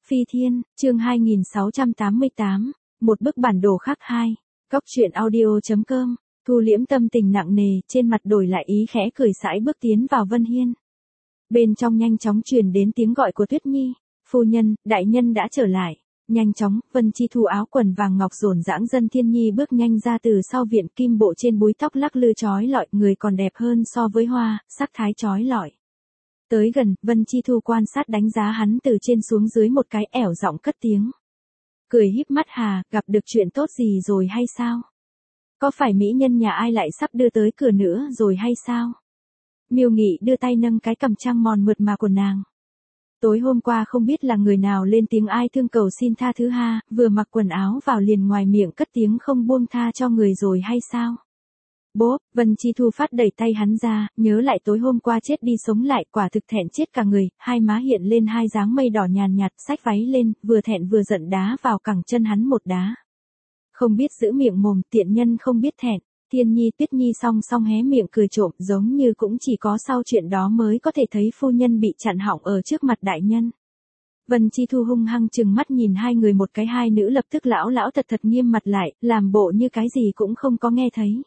Phi Thiên, chương 2688, một bức bản đồ khác 2. Cóc truyện audio.com, Thu liễm tâm tình nặng nề, trên mặt đổi lại ý khẽ cười sải bước tiến vào Vân Hiên. Bên trong nhanh chóng truyền đến tiếng gọi của Tuyết Nhi, phu nhân, đại nhân đã trở lại. Nhanh chóng, Vân Chi Thu áo quần vàng ngọc rộn rãng Dân Thiên Nhi bước nhanh ra từ sau viện, kim bộ trên búi tóc lắc lư chói lọi, người còn đẹp hơn so với hoa, sắc thái chói lọi. Tới gần, Vân Chi Thu quan sát đánh giá hắn từ trên xuống dưới một cái, ẻo giọng cất tiếng. Cười híp mắt hà, gặp được chuyện tốt gì rồi hay sao? Có phải mỹ nhân nhà ai lại sắp đưa tới cửa nữa rồi hay sao? Miêu Nghị đưa tay nâng cái cằm trăng mòn mượt mà của nàng. Tối hôm qua không biết là người nào lên tiếng ai thương cầu xin tha thứ ha, vừa mặc quần áo vào liền ngoài miệng cất tiếng không buông tha cho người rồi hay sao? Bố, Vân Chi Thu phát đẩy tay hắn ra, nhớ lại tối hôm qua chết đi sống lại, quả thực thẹn chết cả người, hai má hiện lên hai dáng mây đỏ nhàn nhạt, xách váy lên, vừa thẹn vừa giận đá vào cẳng chân hắn một đá. Không biết giữ miệng mồm, tiện nhân không biết thẹn. Thiên Nhi Tuyết Nhi song song hé miệng cười trộm, giống như cũng chỉ có sau chuyện đó mới có thể thấy phu nhân bị chặn họng ở trước mặt đại nhân. Vân Chi Thu hung hăng chừng mắt nhìn hai người một cái, hai nữ lập tức lão lão thật thật nghiêm mặt lại, làm bộ như cái gì cũng không có nghe thấy.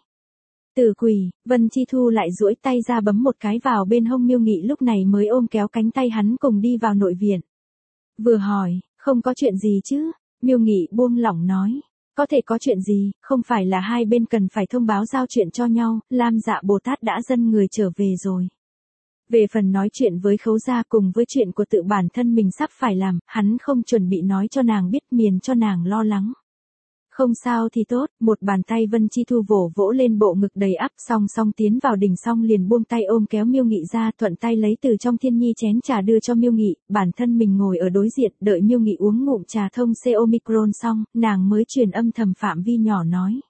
Tử quỷ, Vân Chi Thu lại duỗi tay ra bấm một cái vào bên hông Miêu Nghị, lúc này mới ôm kéo cánh tay hắn cùng đi vào nội viện. Vừa hỏi, không có chuyện gì chứ? Miêu Nghị buông lỏng nói. Có thể có chuyện gì, không phải là hai bên cần phải thông báo giao chuyện cho nhau, Lam Dạ Bồ Tát đã dẫn người trở về rồi. Về phần nói chuyện với Khấu gia cùng với chuyện của tự bản thân mình sắp phải làm, hắn không chuẩn bị nói cho nàng biết, miền cho nàng lo lắng. Không sao thì tốt, một bàn tay Vân Chi Thu vỗ vỗ lên bộ ngực đầy ắp, song song tiến vào đỉnh xong liền buông tay ôm kéo Miêu Nghị ra, thuận tay lấy từ trong Thiên Nhi chén trà đưa cho Miêu Nghị, bản thân mình ngồi ở đối diện, đợi Miêu Nghị uống ngụm trà thông C Omicron xong, nàng mới truyền âm thầm phạm vi nhỏ nói.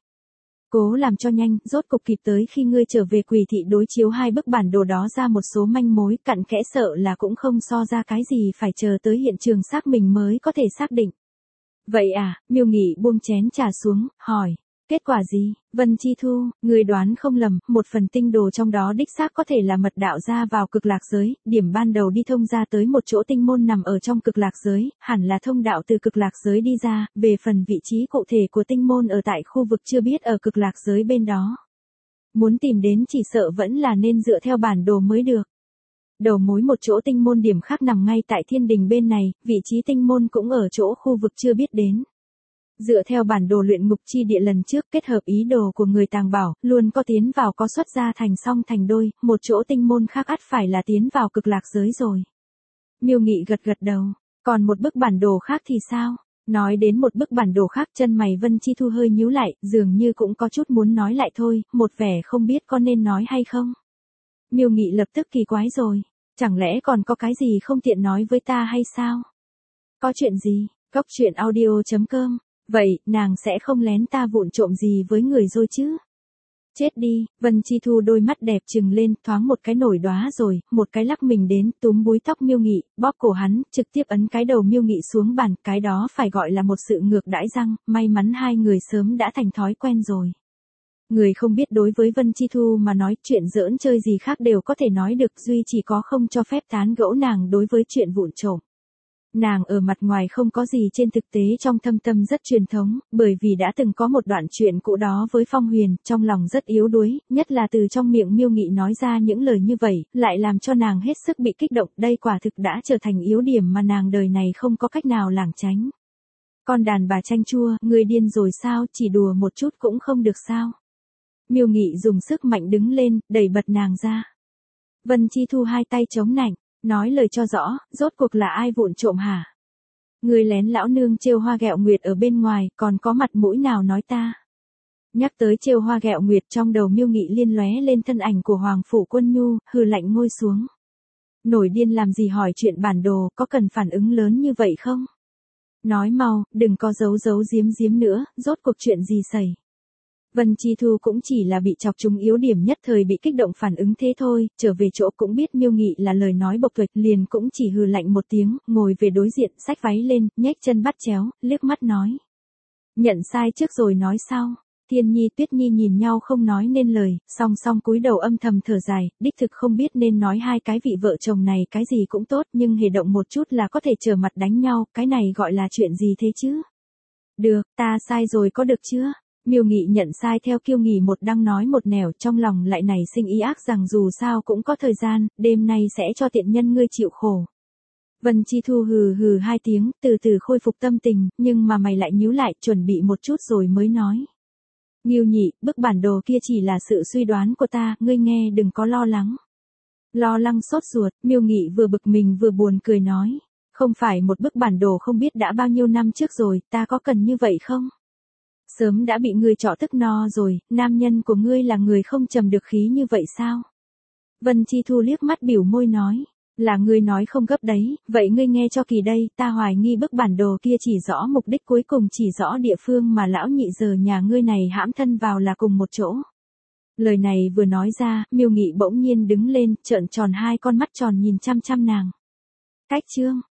Cố làm cho nhanh, rốt cục kịp tới khi ngươi trở về Quỳ thị đối chiếu hai bức bản đồ đó ra một số manh mối, cặn kẽ sợ là cũng không so ra cái gì, phải chờ tới hiện trường xác mình mới có thể xác định. Vậy à, Miêu Nghị buông chén trà xuống, hỏi, kết quả gì? Vân Chi Thu, người đoán không lầm, một phần tinh đồ trong đó đích xác có thể là mật đạo ra vào cực lạc giới, điểm ban đầu đi thông ra tới một chỗ tinh môn nằm ở trong cực lạc giới, hẳn là thông đạo từ cực lạc giới đi ra, về phần vị trí cụ thể của tinh môn ở tại khu vực chưa biết ở cực lạc giới bên đó. Muốn tìm đến chỉ sợ vẫn là nên dựa theo bản đồ mới được. Đầu mối một chỗ tinh môn điểm khác nằm ngay tại thiên đình bên này, vị trí tinh môn cũng ở chỗ khu vực chưa biết đến. Dựa theo bản đồ luyện ngục chi địa lần trước kết hợp ý đồ của người tàng bảo, luôn có tiến vào có xuất ra thành song thành đôi, một chỗ tinh môn khác ắt phải là tiến vào cực lạc giới rồi. Miêu Nghị gật gật đầu, còn một bức bản đồ khác thì sao? Nói đến một bức bản đồ khác, chân mày Vân Chi Thu hơi nhíu lại, dường như cũng có chút muốn nói lại thôi, một vẻ không biết có nên nói hay không. Miêu Nghị lập tức kỳ quái rồi, chẳng lẽ còn có cái gì không tiện nói với ta hay sao? Có chuyện gì? Cóc truyện audio.com, vậy, nàng sẽ không lén ta vụng trộm gì với người rồi chứ? Chết đi, Vân Chi Thu đôi mắt đẹp trừng lên, thoáng một cái nổi đóa rồi, một cái lắc mình đến, túm búi tóc Miêu Nghị, bóp cổ hắn, trực tiếp ấn cái đầu Miêu Nghị xuống bàn, cái đó phải gọi là một sự ngược đãi răng, may mắn hai người sớm đã thành thói quen rồi. Người không biết đối với Vân Chi Thu mà nói chuyện giỡn chơi gì khác đều có thể nói được, duy chỉ có không cho phép tán gẫu nàng đối với chuyện vụn trộm. Nàng ở mặt ngoài không có gì, trên thực tế trong thâm tâm rất truyền thống, bởi vì đã từng có một đoạn chuyện cũ đó với Phong Huyền, trong lòng rất yếu đuối, nhất là từ trong miệng Miêu Nghị nói ra những lời như vậy, lại làm cho nàng hết sức bị kích động, đây quả thực đã trở thành yếu điểm mà nàng đời này không có cách nào lảng tránh. Con đàn bà chanh chua, ngươi điên rồi sao, chỉ đùa một chút cũng không được sao? Miêu Nghị dùng sức mạnh đứng lên, đẩy bật nàng ra. Vân Chi Thu hai tay chống nạnh, nói lời cho rõ, rốt cuộc là ai vụng trộm hả? Người lén lão nương trêu hoa ghẹo nguyệt ở bên ngoài, còn có mặt mũi nào nói ta? Nhắc tới trêu hoa ghẹo nguyệt, trong đầu Miêu Nghị liên lóe lên thân ảnh của Hoàng Phủ Quân Nhu, hừ lạnh ngôi xuống. Nổi điên làm gì hỏi chuyện bản đồ, có cần phản ứng lớn như vậy không? Nói mau, đừng có giấu giấu giếm giếm nữa, rốt cuộc chuyện gì xảy? Vân Chi Thu cũng chỉ là bị chọc trúng yếu điểm nhất thời bị kích động phản ứng thế thôi, trở về chỗ cũng biết Miêu Nghị là lời nói bộc tuệch, liền cũng chỉ hừ lạnh một tiếng, ngồi về đối diện, xách váy lên, nhếch chân bắt chéo, liếc mắt nói. Nhận sai trước rồi nói sau. Thiên Nhi Tuyết Nhi nhìn nhau không nói nên lời, song song cúi đầu âm thầm thở dài, đích thực không biết nên nói hai cái vị vợ chồng này cái gì cũng tốt nhưng hề động một chút là có thể trở mặt đánh nhau, cái này gọi là chuyện gì thế chứ? Được, ta sai rồi có được chưa? Miêu Nghị nhận sai theo kiêu nghỉ một đăng nói một nẻo, trong lòng lại nảy sinh ý ác rằng dù sao cũng có thời gian, đêm nay sẽ cho tiện nhân ngươi chịu khổ. Vân Chi Thu hừ hừ hai tiếng, từ từ khôi phục tâm tình, nhưng mà mày lại nhíu lại, chuẩn bị một chút rồi mới nói. Ngưu Nhị, bức bản đồ kia chỉ là sự suy đoán của ta, ngươi nghe đừng có lo lắng. Lo lắng sốt ruột, Miêu Nghị vừa bực mình vừa buồn cười nói. Không phải một bức bản đồ không biết đã bao nhiêu năm trước rồi, ta có cần như vậy không? Sớm đã bị ngươi trọ tức no rồi, nam nhân của ngươi là người không trầm được khí như vậy sao? Vân Chi Thu liếc mắt biểu môi nói. Là ngươi nói không gấp đấy, vậy ngươi nghe cho kỳ đây, ta hoài nghi bức bản đồ kia chỉ rõ mục đích cuối cùng chỉ rõ địa phương mà lão nhị giờ nhà ngươi này hãm thân vào là cùng một chỗ. Lời này vừa nói ra, Miêu Nghị bỗng nhiên đứng lên, trợn tròn hai con mắt tròn nhìn chăm chăm nàng. Cách chương